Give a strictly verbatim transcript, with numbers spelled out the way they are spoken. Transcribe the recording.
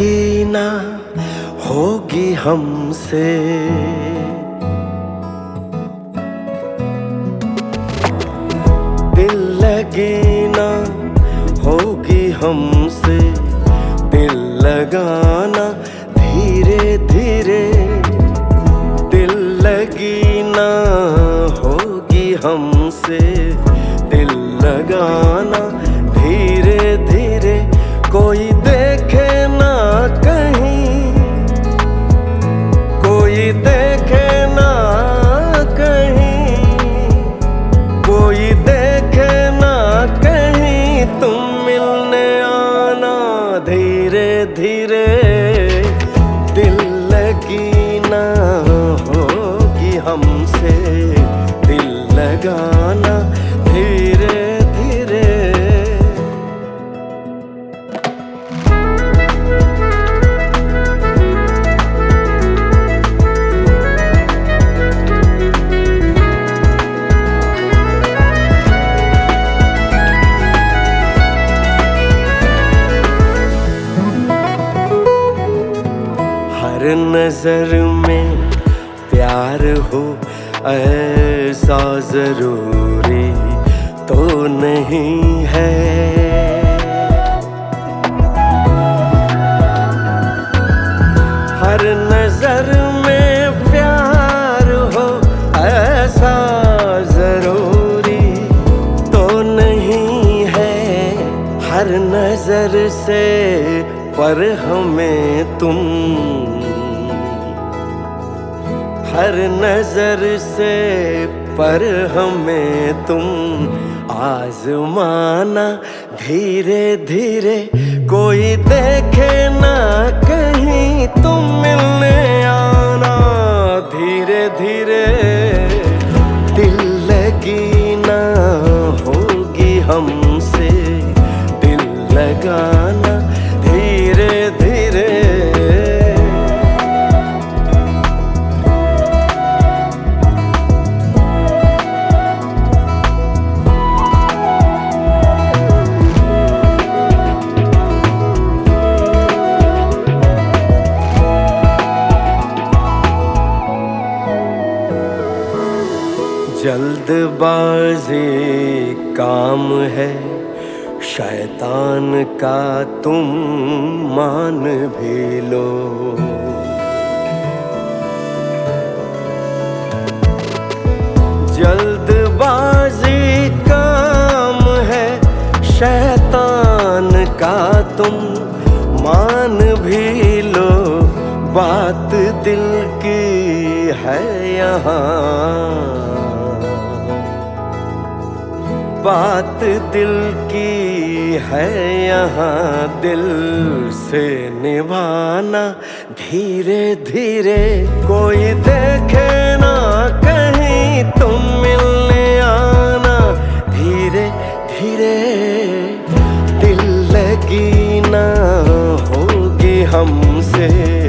लगी ना होगी हमसे, दिल लगी ना होगी हमसे, दिल लगाना धीरे धीरे, दिल लगी ना होगी हमसे, दिल लगाना धीरे धीरे। कोई देखे ना कहीं, कोई देखे ना कहीं, कोई देखे ना कहीं, तुम मिलने आना धीरे धीरे। दिल लगी ना होगी हमसे, दिल लगाना धीरे धीरे। हर नजर में प्यार हो ऐसा जरूरी तो नहीं है, हर नजर में प्यार हो ऐसा जरूरी तो नहीं है। हर नजर से पर हमें तुम, हर नजर से पर हमें तुम आजमाना धीरे धीरे। कोई देखे ना कहीं, तुम मिलने आना धीरे धीरे। दिल लगी ना होगी हमसे, दिल लगाना धीरे धीरे। जल्दबाजी काम है शैतान का, तुम मान भी लो। जल्दबाजी काम है शैतान का, तुम मान भी लो। बात दिल की है यहाँ, बात दिल की है यहाँ, दिल से निभाना धीरे धीरे। कोई देखे ना कहीं, तुम मिलने आना धीरे धीरे। दिल लगी ना होगी हमसे,